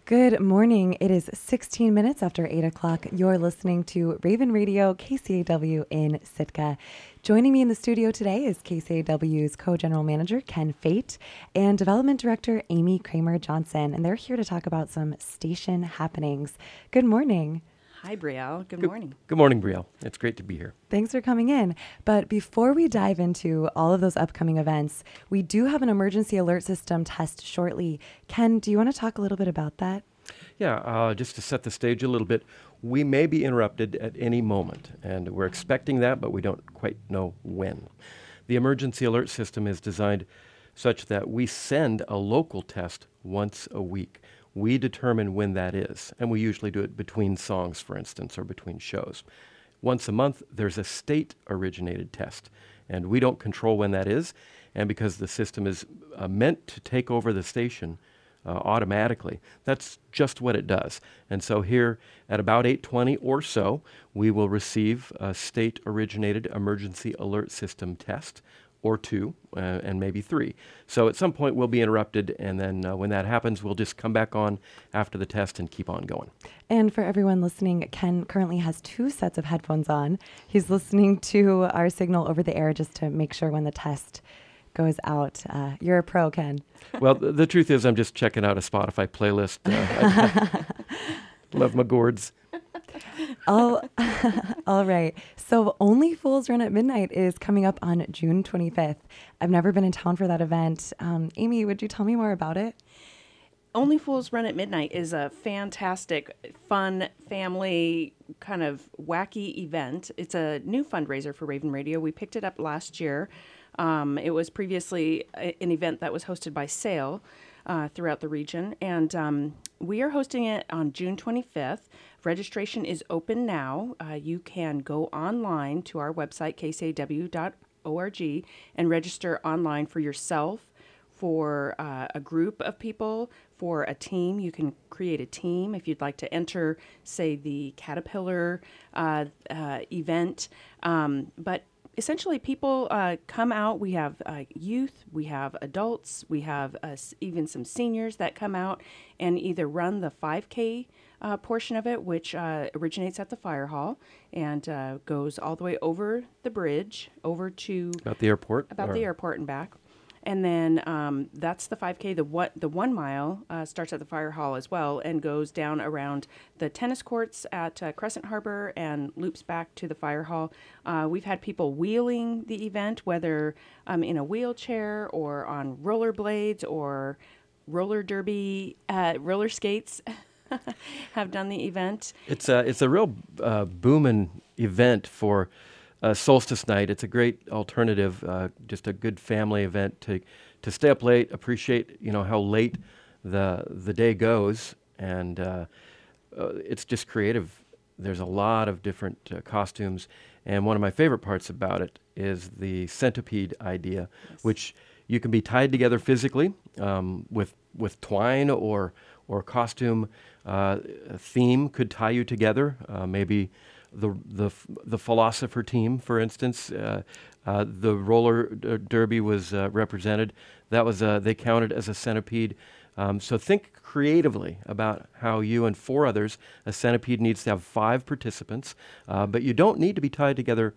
Good morning. It is 16 minutes after 8 o'clock. You're listening to Raven Radio, KCAW in Sitka. Joining me in the studio today is KCAW's co-general manager, Ken Fate, and development director, Amy Kramer-Johnson. And they're here to talk about some station happenings. Good morning. Hi, Brielle. Good morning. Good morning, Brielle. It's great to be here. Thanks for coming in. But before we dive into all of those upcoming events, we do have an emergency alert system test shortly. Ken, do you want to talk a little bit about that? Yeah, just to set the stage a little bit, we may be interrupted at any moment, and we're expecting that, but we don't quite know when. The emergency alert system is designed such that we send a local test once a week. We determine when that is, and we usually do it between songs, for instance, or between shows. Once a month, there's a state-originated test, and we don't control when that is, and because the system is meant to take over the station automatically, that's just what it does. And so here at about 8:20 or so, we will receive a state-originated emergency alert system test, or two, and maybe three. So at some point we'll be interrupted, and then when that happens, we'll just come back on after the test and keep on going. And for everyone listening, Ken currently has two sets of headphones on. He's listening to our signal over the air just to make sure when the test goes out. You're a pro, Ken. Well, the truth is I'm just checking out a Spotify playlist. Love my gourds. All right. So Only Fools Run at Midnight is coming up on June 25th. I've never been in town for that event. Amy, would you tell me more about it? Only Fools Run at Midnight is a fantastic, fun, family, kind of wacky event. It's a new fundraiser for Raven Radio. We picked it up last year. It was previously an event that was hosted by SAIL throughout the region, and we are hosting it on June 25th. Registration is open now. You can go online to our website, kcaw.org, and register online for yourself, for a group of people, for a team. You can create a team if you'd like to enter, say, the Caterpillar event. But essentially, people come out. We have youth, we have adults, we have even some seniors that come out and either run the 5K portion of it, which originates at the fire hall and goes all the way over the bridge, over to About the airport? the airport and back. And then that's the 5K. The 1 mile starts at the fire hall as well and goes down around the tennis courts at Crescent Harbor and loops back to the fire hall. We've had people wheeling the event, whether in a wheelchair or on rollerblades or roller derby, roller skates. Have done the event. It's a real booming event for Solstice Night. It's a great alternative, just a good family event to stay up late, appreciate how late the day goes, and it's just creative. There's a lot of different costumes, and one of my favorite parts about it is the centipede idea, yes, which you can be tied together physically with twine or costume theme could tie you together. Maybe the philosopher team, for instance, the roller derby was represented. That was they counted as a centipede. So think creatively about how you and 4 others. A centipede needs to have 5 participants, but you don't need to be tied together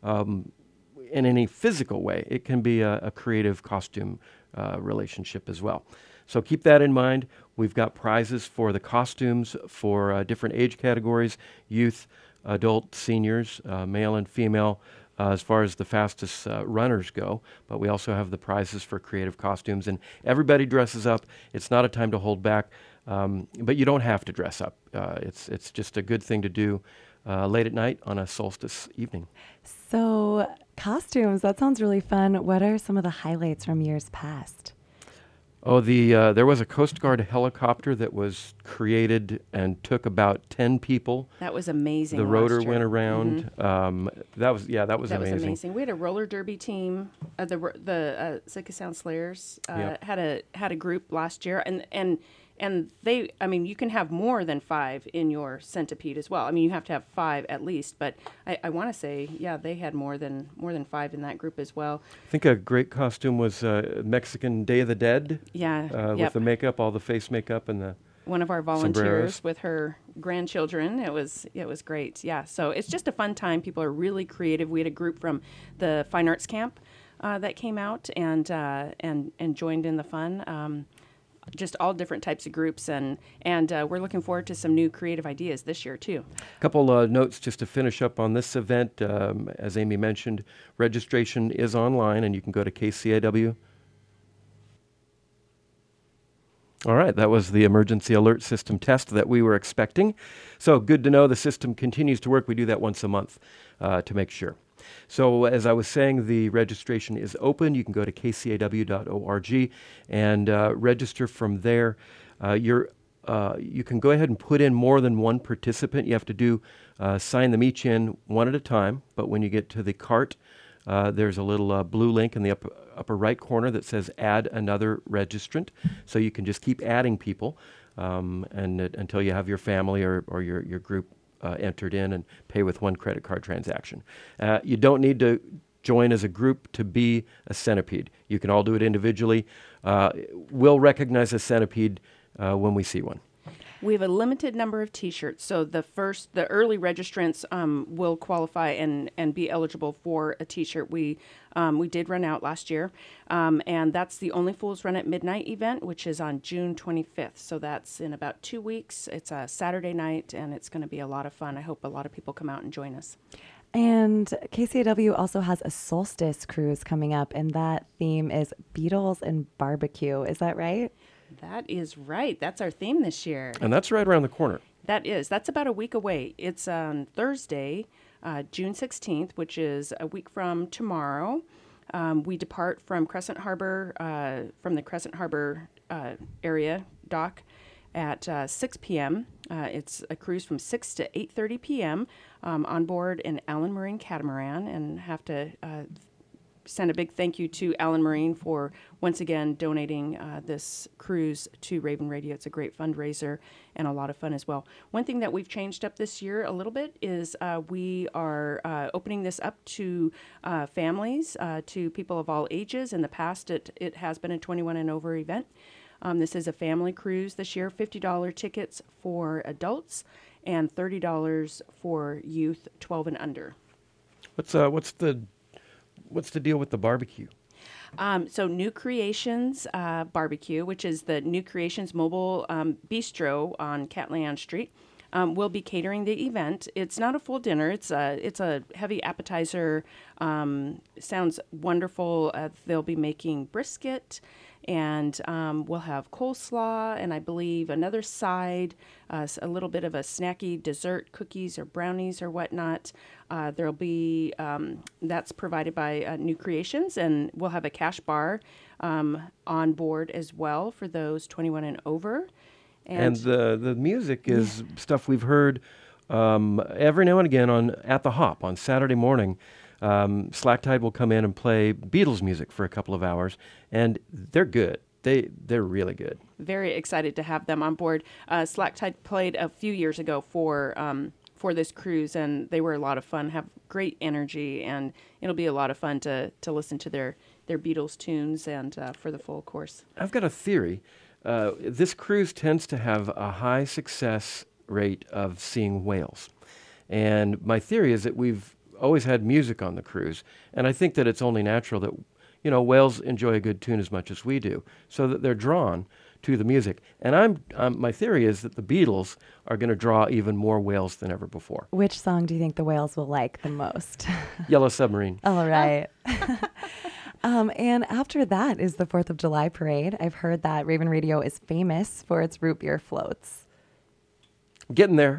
in any physical way. It can be a creative costume relationship as well. So keep that in mind. We've got prizes for the costumes for different age categories, youth, adult, seniors, male and female, as far as the fastest runners go. But we also have the prizes for creative costumes, and everybody dresses up. It's not a time to hold back, but you don't have to dress up. It's just a good thing to do late at night on a solstice evening. So costumes, that sounds really fun. What are some of the highlights from years past? Oh, there was a Coast Guard helicopter that was created and took about 10 people. That was amazing. The rotor last year. went around. Mm-hmm. That was amazing. That was amazing. We had a roller derby team. The Sitka Sound Slayers Yep. had a group last year, and they, I mean, you can have more than 5 in your centipede as well. I mean, you have to have 5 at least, but I want to say, yeah, they had more than 5 in that group as well. I think a great costume was Mexican Day of the Dead. Yeah, with the makeup, all the face makeup and one of our volunteers Sombreros. with her grandchildren. It was great. Yeah. So it's just a fun time. People are really creative. We had a group from the Fine Arts Camp that came out and joined in the fun. Just all different types of groups, and we're looking forward to some new creative ideas this year too. A couple notes just to finish up on this event. As Amy mentioned, registration is online, and you can go to KCAW. All right, that was the emergency alert system test that we were expecting. So good to know the system continues to work. We do that once a month to make sure. So as I was saying, the registration is open. You can go to kcaw.org and register from there. You can go ahead and put in more than one participant. You have to sign them each in one at a time. But when you get to the cart, there's a little blue link in the upper right corner that says add another registrant. So you can just keep adding people until you have your family or your group entered in and pay with one credit card transaction. You don't need to join as a group to be a centipede. You can all do it individually. We'll recognize a centipede when we see one. We have a limited number of T-shirts, so the early registrants will qualify and be eligible for a T-shirt. We did run out last year, and that's the Only Fools Run at Midnight event, which is on June 25th. So that's in about 2 weeks. It's a Saturday night, and it's going to be a lot of fun. I hope a lot of people come out and join us. And KCAW also has a solstice cruise coming up, and that theme is Beatles and barbecue. Is that right? That is right. That's our theme this year. And that's right around the corner. That's about a week away. It's on Thursday, June 16th, which is a week from tomorrow. We depart from Crescent Harbor, from the Crescent Harbor area dock at 6 p.m. It's a cruise from 6 to 8:30 p.m. On board an Allen Marine catamaran, and have to send a big thank you to Allen Marine for once again donating this cruise to Raven Radio. It's a great fundraiser and a lot of fun as well. One thing that we've changed up this year a little bit is we are opening this up to families, to people of all ages. In the past, it has been a 21 and over event. This is a family cruise this year, $50 tickets for adults and $30 for youth 12 and under. What's the deal with the barbecue? So New Creations Barbecue, which is the New Creations Mobile Bistro on Catlin Street, will be catering the event. It's not a full dinner. It's a heavy appetizer. Sounds wonderful. They'll be making brisket, and we'll have coleslaw, and I believe another side, a little bit of a snacky dessert, cookies or brownies or whatnot. There'll be, that's provided by New Creations, and we'll have a cash bar on board as well for those 21 and over. And the music is stuff we've heard every now and again at the Hop on Saturday morning. Slack Tide will come in and play Beatles music for a couple of hours, and they're good. They're really good. Very excited to have them on board. Slack Tide played a few years ago for this cruise, and they were a lot of fun. Have great energy, and it'll be a lot of fun to listen to their Beatles tunes and for the full course. I've got a theory. This cruise tends to have a high success rate of seeing whales, and my theory is that we've always had music on the cruise, and I think that it's only natural that whales enjoy a good tune as much as we do, so that they're drawn to the music. And my theory is that the Beatles are going to draw even more whales than ever before. Which song do you think the whales will like the most? Yellow Submarine. All right. And after that is the 4th of July parade. I've heard that Raven Radio is famous for its root beer floats. Getting there.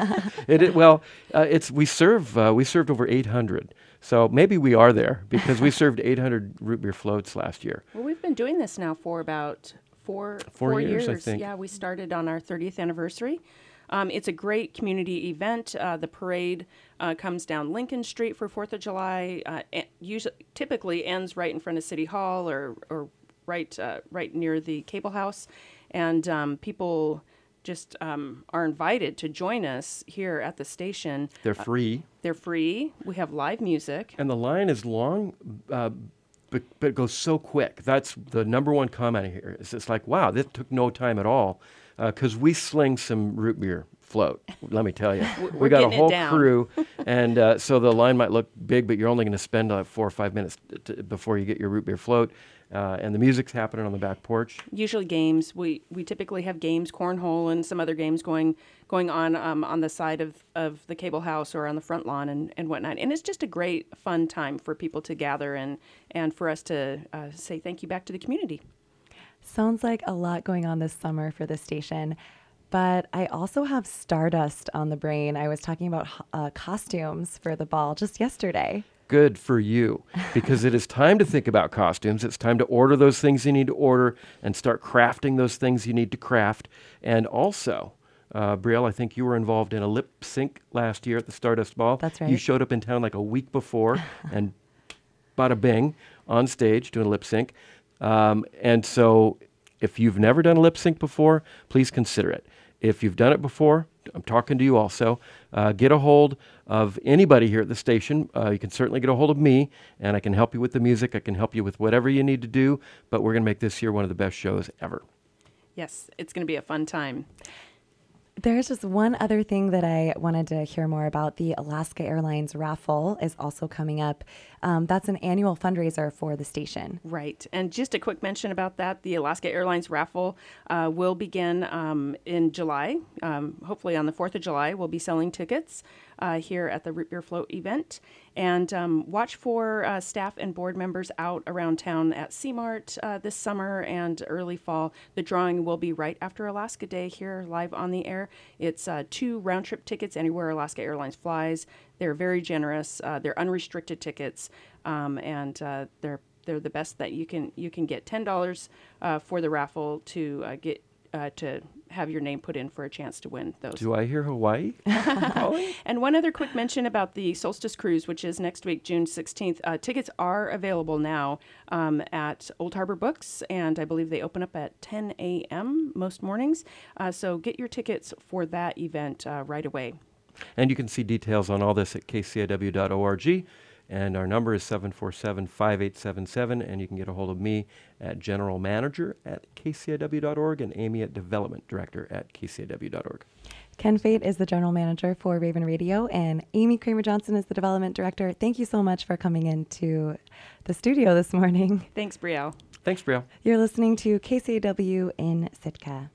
We served over 800. So maybe we are there because we served 800 root beer floats last year. Well, we've been doing this now for about four years, I think. Yeah, we started on our 30th anniversary. It's a great community event. The parade comes down Lincoln Street for 4th of July. Typically ends right in front of City Hall or right near the Cable House, and people just are invited to join us here at the station. They're free. They're free. We have live music. And the line is long, but it goes so quick. That's the number one comment here. It's like, wow, this took no time at all because we sling some root beer float. Let me tell you, We're we got a getting it whole down. crew, and so the line might look big, but you're only going to spend 4 or 5 minutes before you get your root beer float, and the music's happening on the back porch. Usually games. We typically have games, cornhole, and some other games going on the side of the cable house or on the front lawn and whatnot. And it's just a great, fun time for people to gather and for us to say thank you back to the community. Sounds like a lot going on this summer for the station. But I also have Stardust on the brain. I was talking about costumes for the ball just yesterday. Good for you, because it is time to think about costumes. It's time to order those things you need to order and start crafting those things you need to craft. And also, Brielle, I think you were involved in a lip sync last year at the Stardust Ball. That's right. You showed up in town like a week before and bada bing on stage doing a lip sync. And so if you've never done a lip sync before, please consider it. If you've done it before, I'm talking to you also. Get a hold of anybody here at the station. You can certainly get a hold of me, and I can help you with the music. I can help you with whatever you need to do, but we're going to make this year one of the best shows ever. Yes, it's going to be a fun time. There's just one other thing that I wanted to hear more about. The Alaska Airlines raffle is also coming up. That's an annual fundraiser for the station. Right. And just a quick mention about that. The Alaska Airlines raffle will begin in July. Hopefully on the 4th of July, we'll be selling tickets here at the Root Beer Float event. And watch for staff and board members out around town at C-Mart this summer and early fall. The drawing will be right after Alaska Day here live on the air. It's 2 round-trip tickets anywhere Alaska Airlines flies. They're very generous. They're unrestricted tickets, and they're the best that you can get. $10 for the raffle to get to have your name put in for a chance to win those. Do I hear Hawaii calling? And one other quick mention about the Solstice Cruise, which is next week, June 16th. Tickets are available now at Old Harbor Books, and I believe they open up at 10 a.m. most mornings. So get your tickets for that event right away. And you can see details on all this at kciw.org. And our number is 747-5877, and you can get a hold of me at general manager at kciw.org and Amy at development director at kciw.org. Ken Fate is the general manager for Raven Radio, and Amy Kramer Johnson is the development director. Thank you so much for coming into the studio this morning. Thanks, Brielle. Thanks, Brielle. You're listening to KCAW in Sitka.